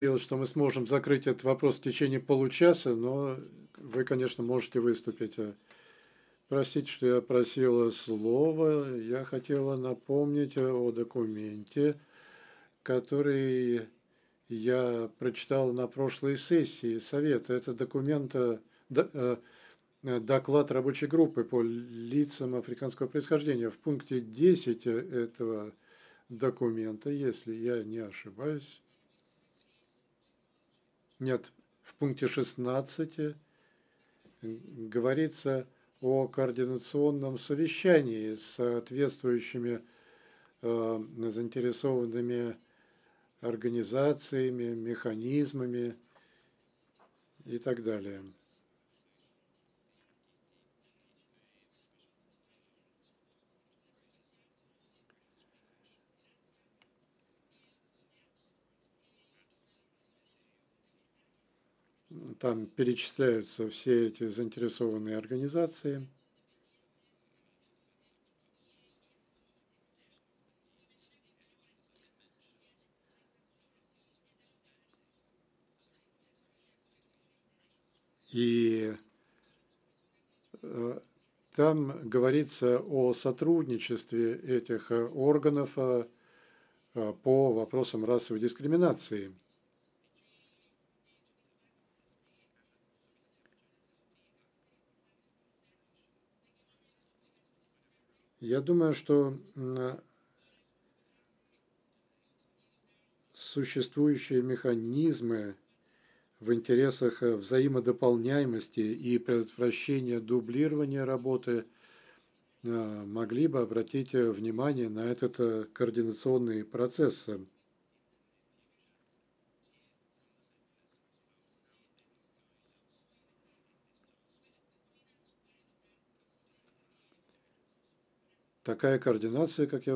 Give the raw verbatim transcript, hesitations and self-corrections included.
Надеялся, что мы сможем закрыть этот вопрос в течение получаса, но вы, конечно, можете выступить. Э, Простите, что я просила слова. Я хотела напомнить о документе, который я прочитал на прошлой сессии Совета. Это документ, э, д- э, э, доклад рабочей группы по лицам африканского происхождения. В пункте десять э, этого документа, если я не ошибаюсь, нет, в пункте шестнадцать говорится о координационном совещании с соответствующими э, заинтересованными организациями, механизмами и так далее. Там перечисляются все эти заинтересованные организации. И э, там говорится о сотрудничестве этих э, органов э, э, по вопросам расовой дискриминации. Я думаю, что существующие механизмы в интересах э, взаимодополняемости и предотвращения дублирования работы э, могли бы обратить э, внимание на этот э, координационный процесс. Такая координация, как я